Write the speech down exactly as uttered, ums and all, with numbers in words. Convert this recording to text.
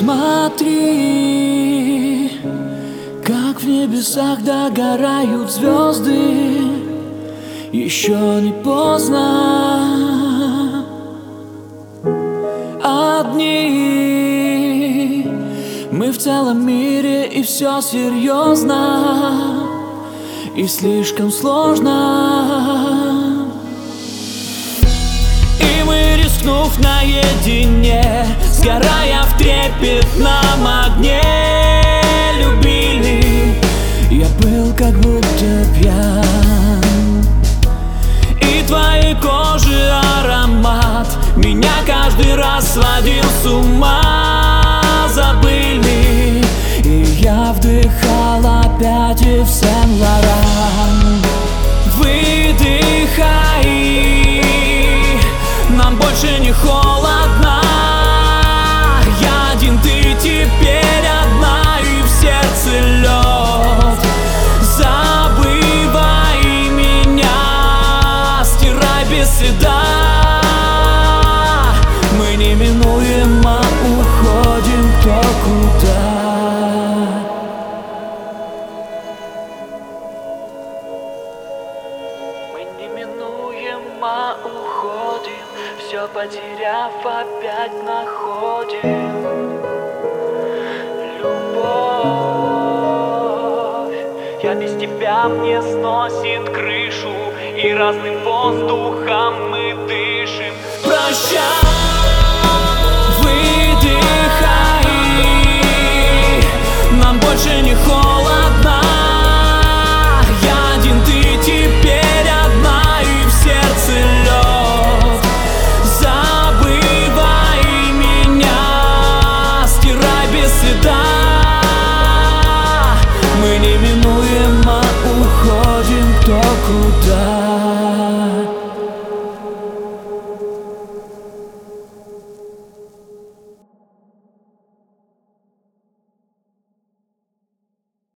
Смотри, как в небесах догорают звезды. Еще не поздно. Одни мы в целом мире, и все серьезно и слишком сложно. И мы, рискнув наедине, сгорая в трепетном огне, любили. Я был как будто пьян, и твоей кожи аромат меня каждый раз сводил с ума. Забыли, и я вдыхал опять Ив Сен-Лоран. Выдыхай, нам больше не холодно. Я один, ты теперь одна, и в сердце лед. Забывай меня, стирай без следа. Мы неминуемо уходим кто куда. Мы неминуемо уходим, все потеряв, опять находим любовь. Я без тебя, мне сносит крышу, и разным воздухом мы дышим. Прощай, выдыхай, нам больше не холодно. Я один, ты теперь одна, и в сердце лед. Забывай меня, стирай без следа. Мы неминуемо уходим кто куда.